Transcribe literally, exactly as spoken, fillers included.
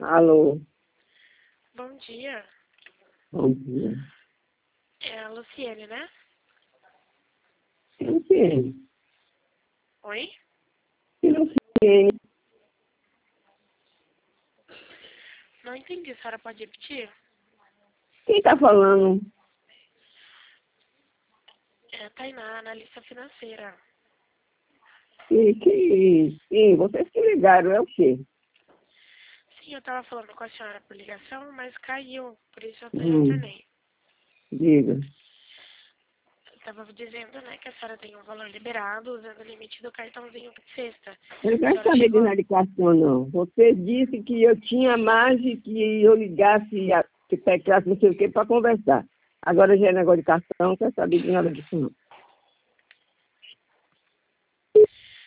Alô, Bom dia. bom dia. É a Luciene, né? Eu sei, Oi? eu sei. Não entendi. A senhora pode repetir? Quem tá falando? É a Tainá, analista financeira. Que, que, que, vocês que ligaram, é o quê? Sim, eu tava falando com a senhora por ligação, mas caiu. Por isso eu Hum, retornei. diga. Eu tava dizendo, né, que a senhora tem um valor liberado usando o limite do cartãozinho de sexta. Eu não A quero senhora saber de chegou... medicação, não. Você disse que eu tinha mais e que eu ligasse, a- que pegasse não sei o quê para conversar. Agora já é negócio de cartão, não quero saber de nada disso, não.